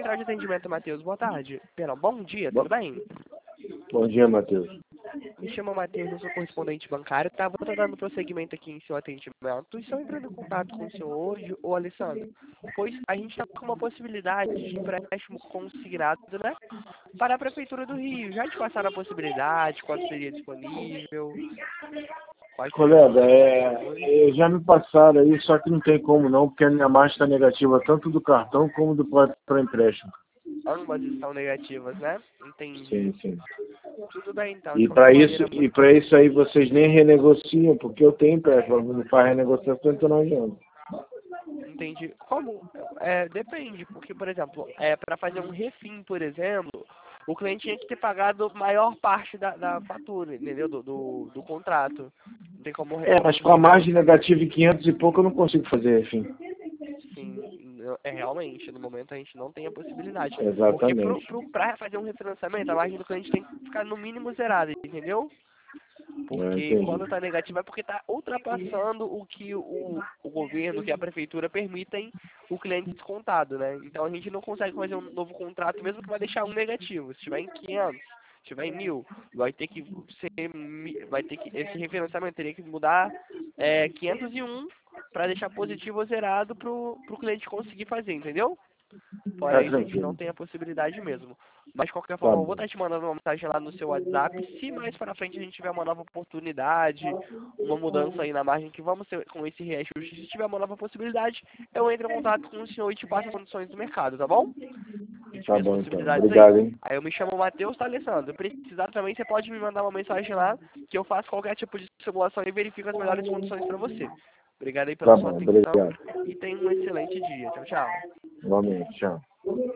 central de atendimento, Matheus. Boa tarde. Perdão, bom dia, tudo bem? Bom dia, Matheus. Me chamo Matheus, eu sou correspondente bancário. Vou estar dando prosseguimento aqui em seu atendimento. Estou entrando em contato com o senhor hoje, ô Alessandro, pois a gente está com uma possibilidade de empréstimo consignado, né? Para a Prefeitura do Rio. Já te passaram a possibilidade, quando seria disponível? Quais seriam Colega, as opções? já me passaram aí, só que não tem como não, porque a minha margem está negativa tanto do cartão como do próprio empréstimo. Ambas estão negativas, né? Entendi. Sim, sim. Tudo bem, então. De E qualquer para isso, maneira, e muito... para isso aí vocês nem renegociam, porque eu tenho empréstimo, não faz renegociação, então não adianta. Entendi. Como? Depende, porque, por exemplo, para fazer um refim, por exemplo, o cliente tinha que ter pagado maior parte da fatura, entendeu? Do contrato. Não tem como, Mas como com a margem renegociar. negativa em 500 e pouco eu não consigo fazer, enfim. Sim, realmente, no momento a gente não tem a possibilidade. Porque Exatamente. para fazer um refinanciamento, a margem do cliente tem que ficar no mínimo zerada, entendeu? Eu Porque entendi. quando está negativo é porque está ultrapassando o que o governo, que a prefeitura permitem o cliente descontado, né? Então a gente não consegue fazer um novo contrato, mesmo que vai deixar um negativo. Se tiver em 500, se tiver em 1.000, vai ter que esse refinanciamento teria que mudar 501 para deixar positivo ou zerado para o cliente conseguir fazer, entendeu? Tá Fora isso, a gente não tranquilo. tem a possibilidade mesmo. Mas, de qualquer Tá forma, eu vou bom. estar te mandando uma mensagem lá no seu WhatsApp. Se mais para frente a gente tiver uma nova oportunidade, uma mudança aí na margem, que vamos ter com esse reajuste, se tiver uma nova possibilidade, eu entro em contato com o senhor e te passo as condições do mercado, tá bom? A gente vê Tá as bom, então. possibilidades aí. Obrigado, hein? Aí eu me chamo Matheus, tá, Alessandro? Se precisar também, você pode me mandar uma mensagem lá, que eu faço qualquer tipo de simulação e verifico as melhores condições para você. Obrigado aí pela Tá sua bom, atenção obrigado. e tenha um excelente dia. Tchau, tchau. Igualmente, tchau.